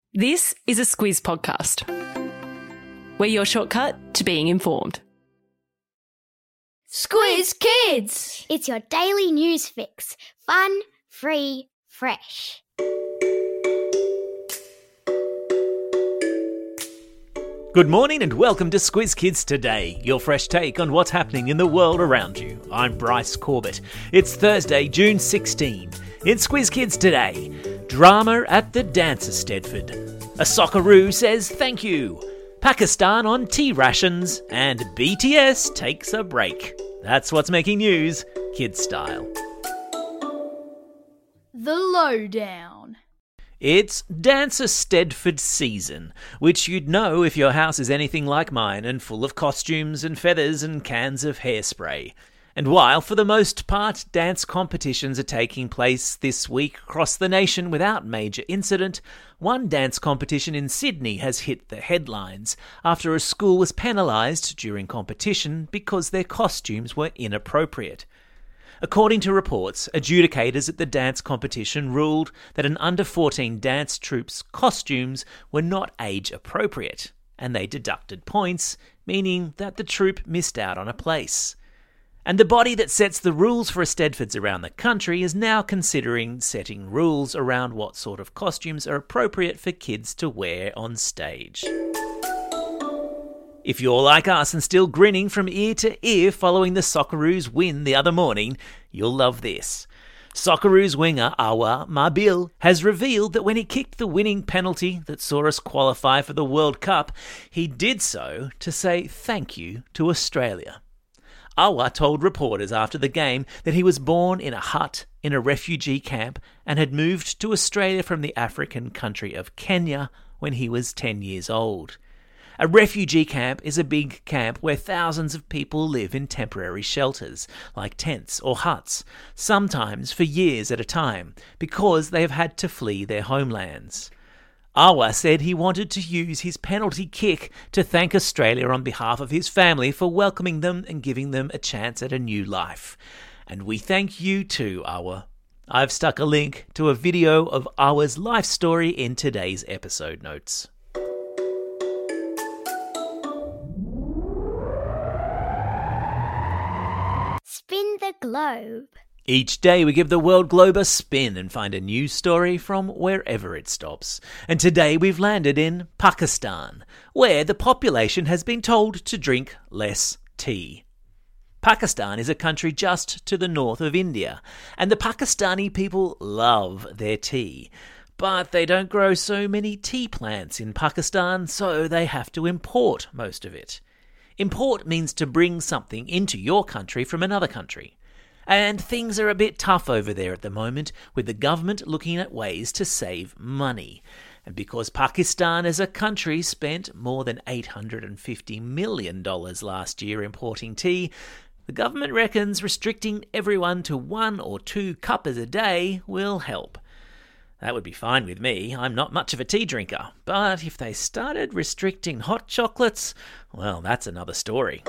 This is a Squiz podcast. We're your shortcut to being informed. Squiz Kids! It's your daily news fix. Fun, free, fresh. Good morning and welcome to Squiz Kids Today, your fresh take on what's happening in the world around you. I'm Bryce Corbett. It's Thursday, June 16. In Squiz Kids Today, drama at the Dancer Stedford. A Socceroo says thank you. Pakistan on tea rations, and BTS takes a break. That's what's making news, kids style. The Lowdown. It's Dancer Stedford season, which you'd know if your house is anything like mine and full of costumes and feathers and cans of hairspray. And while, for the most part, dance competitions are taking place this week across the nation without major incident, one dance competition in Sydney has hit the headlines after a school was penalised during competition because their costumes were inappropriate. According to reports, adjudicators at the dance competition ruled that an under-14 dance troupe's costumes were not age-appropriate, and they deducted points, meaning that the troupe missed out on a place. And the body that sets the rules for Stedfords around the country is now considering setting rules around what sort of costumes are appropriate for kids to wear on stage. If you're like us and still grinning from ear to ear following the Socceroos' win the other morning, you'll love this. Socceroos winger Awa Mabil has revealed that when he kicked the winning penalty that saw us qualify for the World Cup, he did so to say thank you to Australia. Awa told reporters after the game that he was born in a hut in a refugee camp and had moved to Australia from the African country of Kenya when he was 10 years old. A refugee camp is a big camp where thousands of people live in temporary shelters, like tents or huts, sometimes for years at a time, because they have had to flee their homelands. Awa said he wanted to use his penalty kick to thank Australia on behalf of his family for welcoming them and giving them a chance at a new life. And we thank you too, Awa. I've stuck a link to a video of Awa's life story in today's episode notes. Spin the globe. Each day we give the world globe a spin and find a new story from wherever it stops. And today we've landed in Pakistan, where the population has been told to drink less tea. Pakistan is a country just to the north of India, and the Pakistani people love their tea. But they don't grow so many tea plants in Pakistan, so they have to import most of it. Import means to bring something into your country from another country. And things are a bit tough over there at the moment, with the government looking at ways to save money. And because Pakistan as a country spent more than $850 million last year importing tea, the government reckons restricting everyone to 1 or 2 cups a day will help. That would be fine with me. I'm not much of a tea drinker. But if they started restricting hot chocolates, well, that's another story.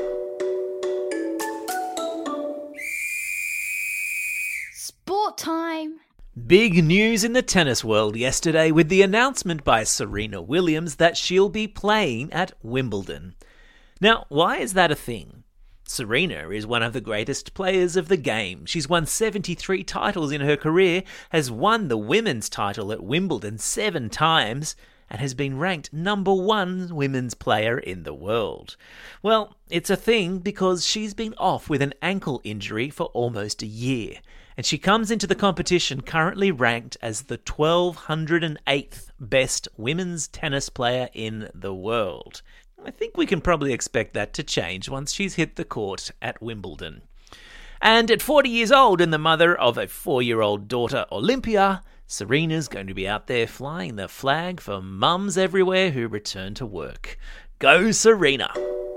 Sport time. Big news in the tennis world yesterday with the announcement by Serena Williams that she'll be playing at Wimbledon. Now, why is that a thing? Serena is one of the greatest players of the game. She's won 73 titles in her career, has won the women's title at Wimbledon 7 times, and has been ranked number 1 women's player in the world. Well, it's a thing because she's been off with an ankle injury for almost a year, and she comes into the competition currently ranked as the 1,208th best women's tennis player in the world. I think we can probably expect that to change once she's hit the court at Wimbledon. And at 40 years old and the mother of a 4-year-old daughter, Olympia, Serena's going to be out there flying the flag for mums everywhere who return to work. Go Serena!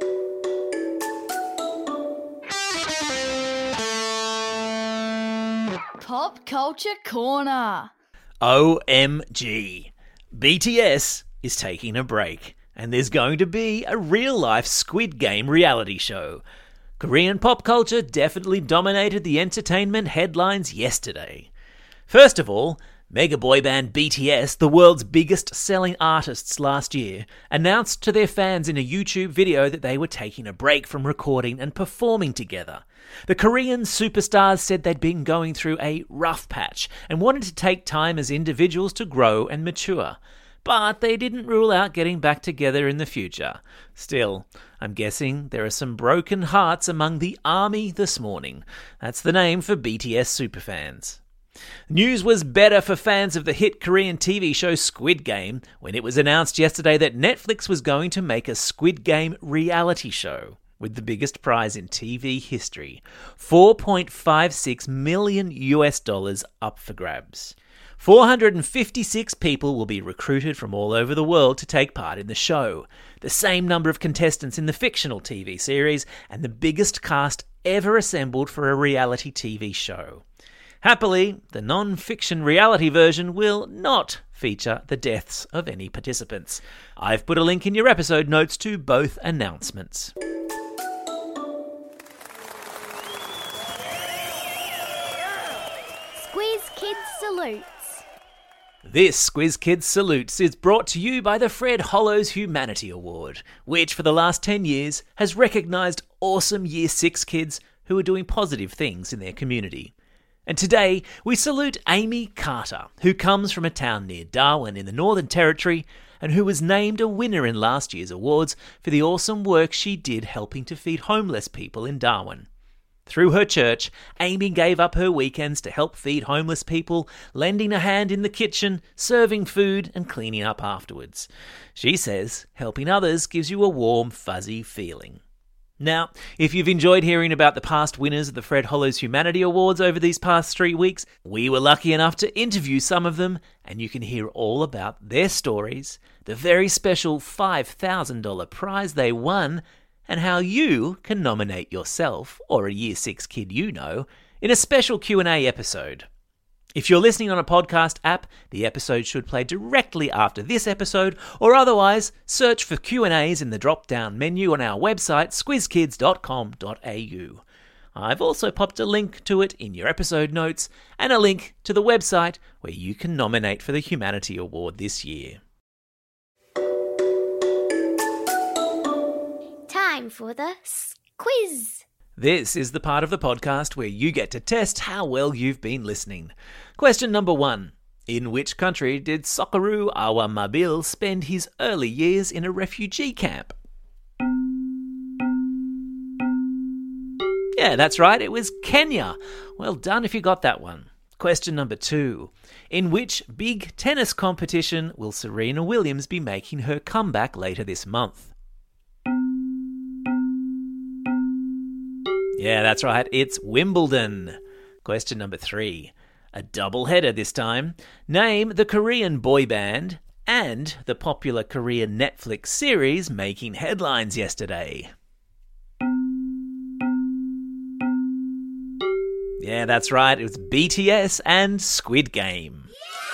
Pop Culture Corner. OMG. BTS is taking a break, and there's going to be a real-life Squid Game reality show. Korean pop culture definitely dominated the entertainment headlines yesterday. First of all, Mega boy band BTS, the world's biggest selling artists last year, announced to their fans in a YouTube video that they were taking a break from recording and performing together. The Korean superstars said they'd been going through a rough patch and wanted to take time as individuals to grow and mature. But they didn't rule out getting back together in the future. Still, I'm guessing there are some broken hearts among the ARMY this morning. That's the name for BTS superfans. News was better for fans of the hit Korean TV show Squid Game when it was announced yesterday that Netflix was going to make a Squid Game reality show with the biggest prize in TV history, $4.56 million up for grabs. 456 people will be recruited from all over the world to take part in the show, the same number of contestants in the fictional TV series, and the biggest cast ever assembled for a reality TV show. Happily, the non-fiction reality version will not feature the deaths of any participants. I've put a link in your episode notes to both announcements. Squiz Kids Salutes. This Squiz Kids Salutes is brought to you by the Fred Hollows Humanity Award, which for the last 10 years has recognised awesome Year 6 kids who are doing positive things in their community. And today, we salute Amy Carter, who comes from a town near Darwin in the Northern Territory and who was named a winner in last year's awards for the awesome work she did helping to feed homeless people in Darwin. Through her church, Amy gave up her weekends to help feed homeless people, lending a hand in the kitchen, serving food and cleaning up afterwards. She says helping others gives you a warm, fuzzy feeling. Now, if you've enjoyed hearing about the past winners of the Fred Hollows Humanity Awards over these past 3 weeks, we were lucky enough to interview some of them, and you can hear all about their stories, the very special $5,000 prize they won, and how you can nominate yourself, or a Year 6 kid you know, in a special Q&A episode. If you're listening on a podcast app, the episode should play directly after this episode, or otherwise, search for Q&As in the drop-down menu on our website, squizkids.com.au. I've also popped a link to it in your episode notes, and a link to the website where you can nominate for the Humanity Award this year. Time for the quiz. This is the part of the podcast where you get to test how well you've been listening. Question number 1. In which country did Socceroo Awa Mabil spend his early years in a refugee camp? Yeah, that's right, it was Kenya. Well done if you got that one. Question number 2. In which big tennis competition will Serena Williams be making her comeback later this month? Yeah, that's right, it's Wimbledon. Question number 3. A double-header this time. Name the Korean boy band and the popular Korean Netflix series making headlines yesterday. Yeah, that's right, it was BTS and Squid Game.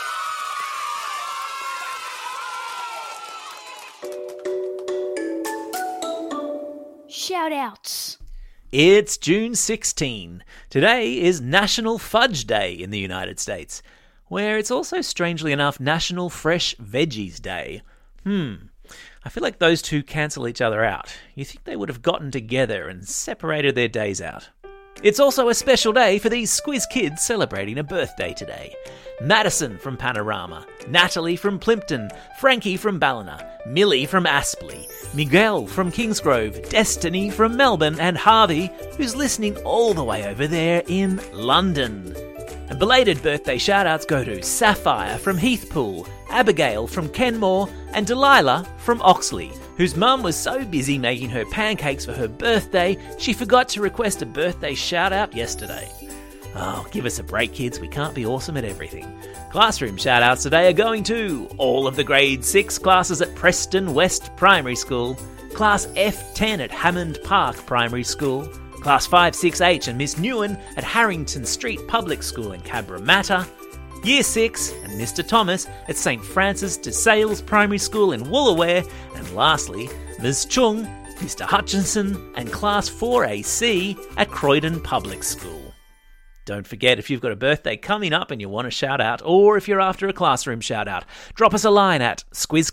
Shout-outs. It's June 16. Today is National Fudge Day in the United States, where it's also, strangely enough, National Fresh Veggies Day. I feel like those two cancel each other out. You think they would have gotten together and separated their days out. It's also a special day for these Squiz kids celebrating a birthday today. Madison from Panorama, Natalie from Plimpton, Frankie from Ballina, Millie from Aspley, Miguel from Kingsgrove, Destiny from Melbourne, and Harvey, who's listening all the way over there in London. And belated birthday shout-outs go to Sapphire from Heathpool, Abigail from Kenmore, and Delilah from Oxley, whose mum was so busy making her pancakes for her birthday, she forgot to request a birthday shout-out yesterday. Oh, give us a break, kids. We can't be awesome at everything. Classroom shout-outs today are going to all of the grade 6 classes at Preston West Primary School, Class F10 at Hammond Park Primary School, Class 5-6H and Miss Newen at Harrington Street Public School in Cabramatta, Year 6 and Mr Thomas at St Francis de Sales Primary School in Woolaware, and lastly, Ms Chung, Mr Hutchinson and Class 4AC at Croydon Public School. Don't forget, if you've got a birthday coming up and you want a shout out, or if you're after a classroom shout out, drop us a line at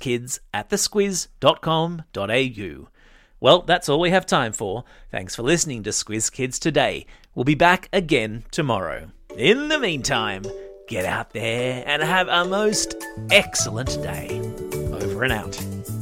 squizkids@thesquiz.com.au. Well, that's all we have time for. Thanks for listening to Squiz Kids today. We'll be back again tomorrow. In the meantime, get out there and have a most excellent day. Over and out.